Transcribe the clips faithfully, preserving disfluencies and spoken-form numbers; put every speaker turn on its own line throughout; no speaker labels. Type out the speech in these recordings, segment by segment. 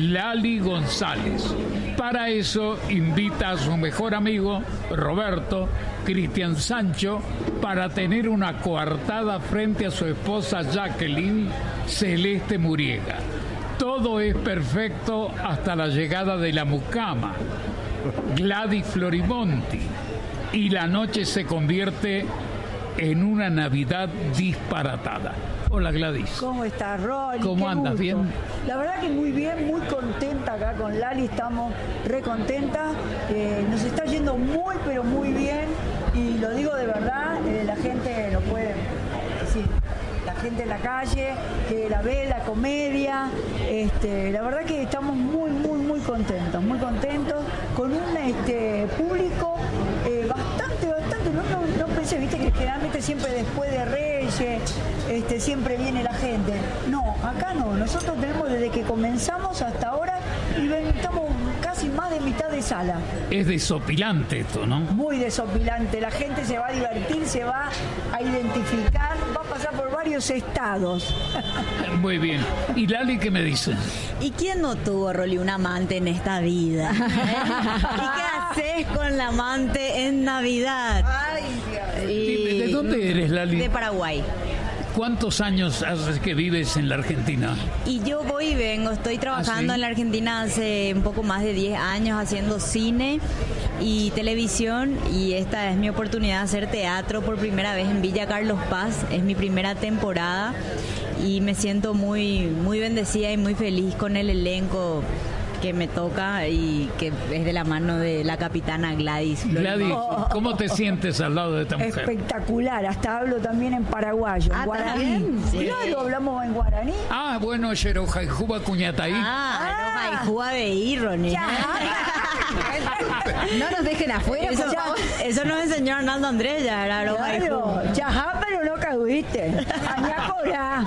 Lali González. Para eso invita a su mejor amigo, Roberto, Cristian Sancho, para tener una coartada frente a su esposa Jacqueline Celeste Muriega. Todo es perfecto hasta la llegada de la mucama, Gladys Florimonti, y la noche se convierte en una Navidad disparatada. Hola, Gladys.
¿Cómo estás, Rolly?
¿Cómo
Qué
andas?
gusto.
¿Bien?
La verdad que muy bien, muy contenta acá con Lali, estamos re contentas. Eh, nos está yendo muy, pero muy bien. Y lo digo de verdad, eh, la gente lo puede decir. La gente en la calle, que la ve, la comedia. Este, la verdad que estamos muy, muy, muy contentos, muy contentos, con un este, público eh, bastante, bastante, no, no, no pensé, viste que generalmente siempre después de Reyes, este, siempre viene la gente. No, acá no, nosotros tenemos desde que comenzamos hasta ahora y ven, estamos casi más de mitad de sala.
Es desopilante esto, ¿no?
Muy desopilante, la gente se va a divertir, se va a identificar, va a pasar por varios estados.
Muy bien. ¿Y Lali qué me dice?
¿Y quién no tuvo, Rolly, un amante en esta vida? ¿Eh? ¿Y qué haces con la amante en Navidad?
Ay, Dios.
Dime, ¿de dónde eres, Lali?
De Paraguay.
¿Cuántos años haces que vives en la Argentina?
Y yo voy y vengo, estoy trabajando
¿Ah, sí?
en la Argentina hace un poco más de diez años haciendo cine y televisión, y esta es mi oportunidad de hacer teatro por primera vez en Villa Carlos Paz, es mi primera temporada y me siento muy, muy bendecida y muy feliz con el elenco que me toca y que es de la mano de la capitana Gladys.
Gladys, ¿cómo te sientes al lado de esta mujer?
Espectacular, hasta hablo también en paraguayo, en
Ah,
guaraní.
¿también? Sí.
Claro, hablamos en guaraní.
Ah, bueno, Xeroja y Juba Cuñataí.
Ah, no, Juba de Irone.
No nos dejen afuera,
Eso,
por favor.
eso nos enseñó Arnaldo Andrés, ya era lo
Claro, chajá, pero no caguiste. Añacora.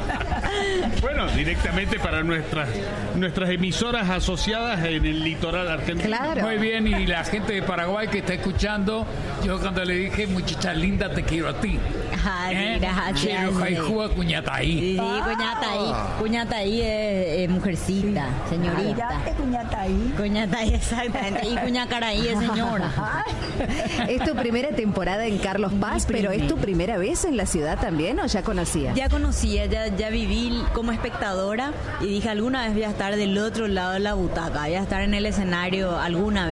Bueno, directamente para nuestras nuestras emisoras asociadas en el litoral argentino.
Claro.
Muy bien, y la gente de Paraguay que está escuchando, yo cuando le dije, muchacha linda, te quiero a ti.
Ay,
¿Eh?
gracias.
Xeroja y Juba Cuñataí.
Sí, sí, Cuñataí. Cuñataí es, es mujercita, señorita.
Mira, es cuñata ahí.
Cuñataí, exactamente. Y Cuñacaraí es señora.
Es tu primera temporada en Carlos Paz, pero ¿es tu primera vez en la ciudad también o ya conocías?
Ya conocía, ya, ya viví como espectadora y dije, alguna vez voy a estar del otro lado de la butaca, voy a estar en el escenario alguna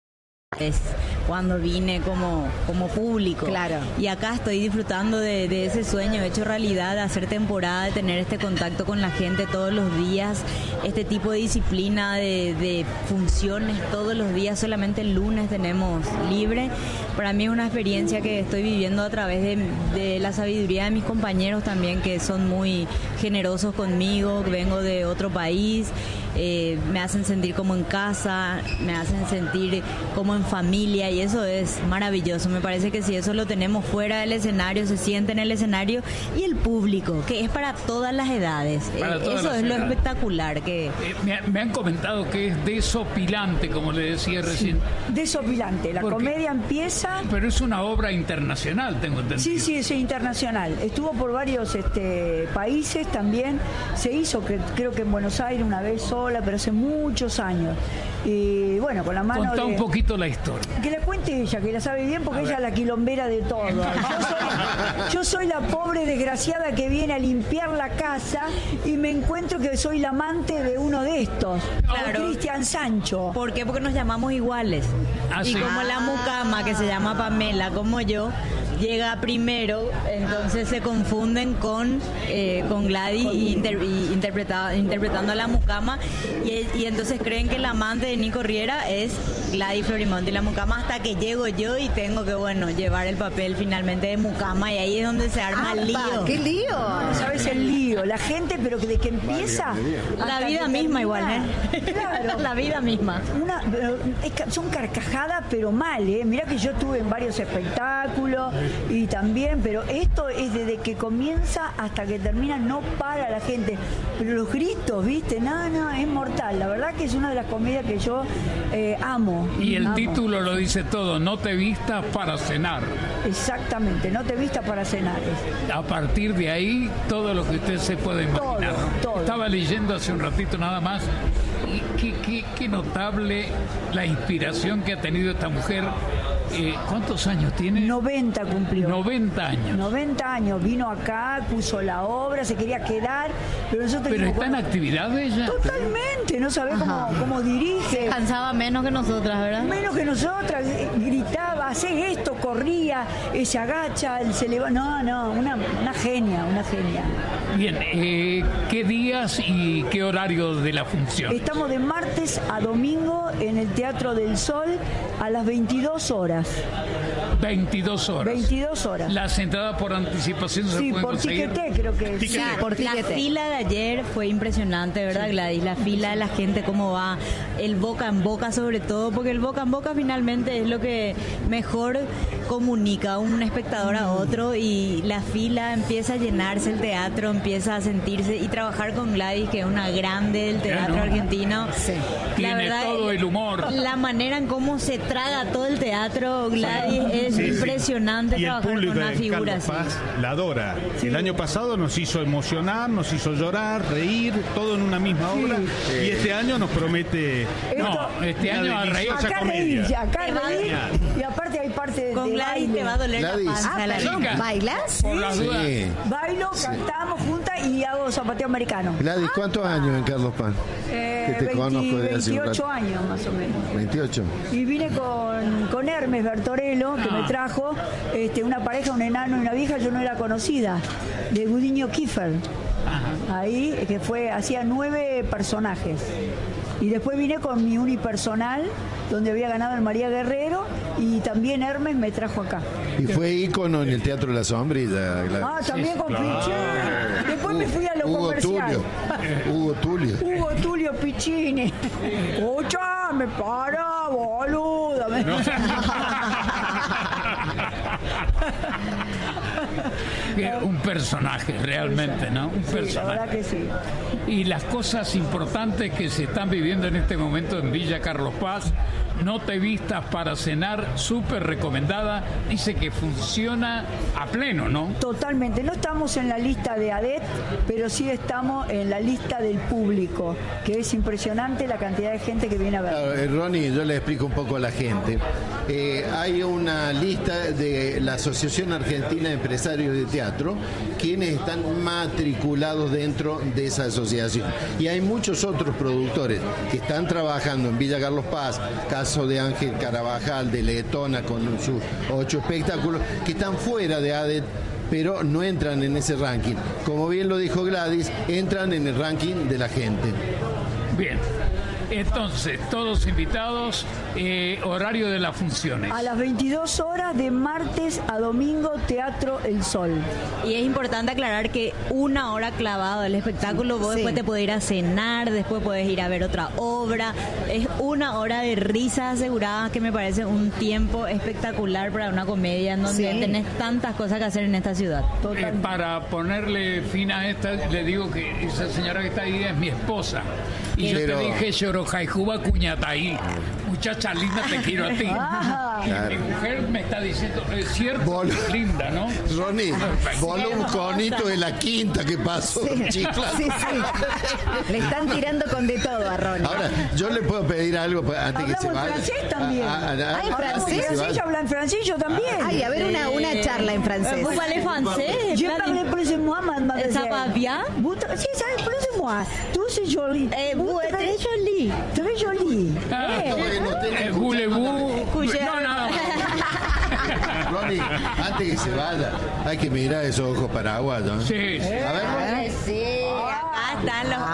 vez cuando vine como, como público.
Claro.
Y acá estoy disfrutando de, de ese sueño hecho realidad, de hacer temporada, de tener este contacto con la gente todos los días, este tipo de disciplina de, de funciones todos los días, solamente el lunes tenemos libre. Para mí es una experiencia que estoy viviendo a través de, de la sabiduría de mis compañeros también, que son muy generosos conmigo, vengo de otro país, eh, me hacen sentir como en casa, me hacen sentir como en familia, y eso es maravilloso. Me parece que si eso lo tenemos fuera del escenario, se siente en el escenario, y el público, que es para todas las edades.
Para
Eh,
todas
eso
las
es lo
edades.
espectacular. que
Eh, me, me han comentado que es desopilante, como le decía recién.
Desopilante. La
¿Por qué?
comedia empieza.
Pero es una obra internacional, tengo entendido.
Sí, sí, es internacional. Estuvo por varios este, países también. Se hizo, cre- creo que en Buenos Aires una vez sola, pero hace muchos años. Y bueno, con la mano
Contá
de...
un poquito la historia.
Que la cuente ella, que la sabe bien, porque ella es la quilombera de todo. Yo soy, yo soy la pobre desgraciada que viene a limpiar la casa y me encuentro que soy la amante de uno de estos,
Claro.
de Cristian Sancho.
¿Por qué? Porque nos llamamos iguales.
Ah,
y
sí.
como la mucama, que se llama Pamela, como yo, llega primero, entonces se confunden con, eh, con Gladys y inter- y interpreta- interpretando a la mucama, y, y entonces creen que la amante de Nico Riera es Gladys Florimonte y la mucama, hasta que llego yo y tengo que, bueno, llevar el papel finalmente de mucama, y ahí es donde se arma el
¡Apa!
lío.
¡Qué lío!
¿Sabes el lío? La gente, pero que de que empieza...
La
hasta
vida
que
misma
termina.
igual, ¿eh?
Claro.
La vida misma.
Una, pero es ca- son carcajadas, pero mal, ¿eh? Mirá que yo estuve en varios espectáculos y también, pero esto es desde que comienza hasta que termina, no para la gente. Pero los gritos, ¿viste? No, no, es mortal. La verdad que es una de las comedias que yo eh, amo.
Y el
Amo.
título lo dice todo, no te vistas para cenar.
Exactamente, no te vistas para cenar. Es-
A partir de ahí, todo lo que usted se puede imaginar.
Todo,
¿no?
todo.
Estaba leyendo hace un ratito nada más qué, qué notable la inspiración que ha tenido esta mujer. Eh, ¿Cuántos años tiene?
noventa cumplió.
noventa años.
noventa años. Vino acá, puso la obra, se quería quedar, pero nosotros
¿Pero
dijimos,
está en
bueno,
actividad ella?
totalmente, no sabe cómo, cómo dirige.
Cansaba menos que nosotras, ¿verdad?
Menos que nosotras, eh, gritaba, hace esto, corría, eh, se agacha, se levanta. No, no, una, una genia, una genia.
Bien, eh, ¿qué días y qué horario de la función?
Estamos de martes a domingo en el Teatro del Sol a las veintidós horas.
veintidós horas.
veintidós horas.
Las entradas por anticipación se
Sí,
pueden
por
conseguir.
Tiqueté creo que es.
Sí,
por
la
Tiqueté.
fila de ayer fue impresionante, ¿verdad, Gladys? La fila de la gente, cómo va, el boca en boca sobre todo, porque el boca en boca finalmente es lo que mejor comunica a un espectador a otro, y la fila empieza a llenarse, el teatro empieza a sentirse, y trabajar con Gladys, que es una grande del teatro
Bueno,
argentino.
sí.
Tiene todo el humor.
La manera en cómo se traga todo el teatro, Gladys, es
Sí, sí.
impresionante
Y el
trabajar
público
con una
de
figura
Carlos
así.
Paz la adora. El año pasado nos hizo emocionar, nos hizo llorar, reír, todo en una misma obra. Y este año nos promete
No, este
una
año a reír.
deliciosa
Acá
comedia.
reír, acá
Te va-
reír. Y aparte hay parte de,
Con
de
Gladys
baile.
te va a doler
Gladys.
la panza.
Ah,
la
perdón,
chica.
¿bailas?
Por las dudas.
Sí.
Bailo, cantamos juntas y hago zapateo americano.
Gladys, ¿cuántos años en Carlos Paz?
Eh,
que te
veinte,
conozco de hace un
veintiocho
rato.
años más o menos.
veintiocho.
Y vine con, con Hermes Bertorello, que
Ah.
me trajo este, una pareja, un enano y una vieja, yo no era conocida, de Gudiño Kiefer. Ahí, que fue, hacía nueve personajes. Y después vine con mi unipersonal, donde había ganado el María Guerrero, y también Hermes me trajo acá.
Y fue ícono en el Teatro de la Sombrilla, Gladys.
Ah, también con Pichini. Después me fui a lo
Hugo
comercial.
Tulio. Hugo Tulio.
Hugo Tulio Piccini. Escúchame, para, boluda.
Que un personaje realmente, ¿no? Un
Sí, la
personaje.
verdad que sí.
Y las cosas importantes que se están viviendo en este momento en Villa Carlos Paz. No te vistas para cenar, súper recomendada. Dice que funciona a pleno, ¿no?
Totalmente. No estamos en la lista de A D E T, pero sí estamos en la lista del público, que es impresionante la cantidad de gente que viene a ver.
Claro, eh, Ronnie, yo le explico un poco a la gente. Eh, hay una lista de la Asociación Argentina de Empresarios de Teatro, quienes están matriculados dentro de esa asociación. Y hay muchos otros productores que están trabajando en Villa Carlos Paz, caso de Ángel Carabajal, de Letona, con sus ocho espectáculos, que están fuera de A D E T, pero no entran en ese ranking. Como bien lo dijo Gladys, entran en el ranking de la gente.
Bien. Entonces, todos invitados, eh, horario de las funciones.
A las veintidós horas de martes a domingo, Teatro El Sol.
Y es importante aclarar que una hora clavado el espectáculo, vos
Sí.
después te podés ir a cenar, después podés ir a ver otra obra. Es una hora de risas aseguradas, que me parece un tiempo espectacular para una comedia en donde
Sí.
tenés tantas cosas que hacer en esta ciudad.
Eh, para ponerle fin a esta, le digo que esa señora que está ahí es mi esposa. Y yo
Pero-
te dije, Yorojaijuba Cuñataí, muchacha linda, te quiero a ti.
Ah.
Y
Claro.
mi mujer me está diciendo, es cierto,
Bolo.
linda, ¿no?
Ronnie, voló un conito de la quinta que pasó, chicla.
Sí, sí. Le están tirando con de todo a Ronnie.
Ahora, yo le puedo pedir algo pa- antes que se
Hablamos en
vaya.
francés también.
Ah, ah, ah,
Ah, en
antes que
Hablamos
se
en
vaya.
francés, habla en francés, yo también.
Ay, a ver una, una charla en francés.
Vous parlez français?
Je parle plus de moi, mademoiselle.
Ça va bien?
Vous, si, ça va plus de moi. Tú c'est joli.
Eh, vous êtes
très
très jolie.
Très joli.
Ah,
Eh,
Bueno, tengo
eh,
que
Gulebú.
Cuya-
No, no.
Ronnie, antes que se vaya, hay que mirar esos ojos paraguayos.
Sí,
¿eh?
sí.
A ver,
Ay, sí, acá están los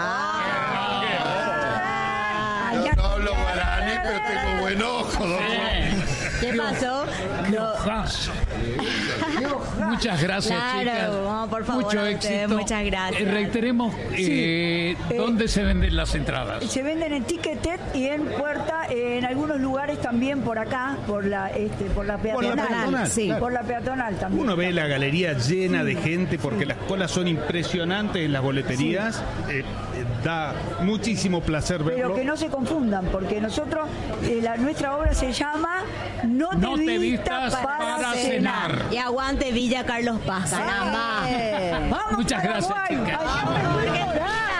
ah,
yo
ya-
no hablo guaraní, pero tengo buen ojo. ¿no?
¿Qué pasó? No.
Ojazo. Muchas gracias,
Claro,
chicas.
vamos, por favor,
Mucho
a ustedes,
éxito.
muchas gracias.
Eh, reiteremos eh,
eh,
dónde se venden las entradas.
Se venden en Ticketet y en Puerta, eh, en algunos lugares también por acá, por la este, por la
Por
peatonal.
la peatonal,
sí,
claro.
por la peatonal también.
Uno ve la galería llena de gente porque las colas son impresionantes en las boleterías. Eh, eh, da muchísimo placer verlo.
Pero que no se confundan, porque nosotros, eh, la, nuestra obra se llama No te,
No te
vistas
vistas
para,
para
cenar.
cenar.
Y aguante Villa Carlos Paz, caramba.
Eh, Vamos
Muchas gracias,
Paraguay.
chicas.
Ay,
Argentina.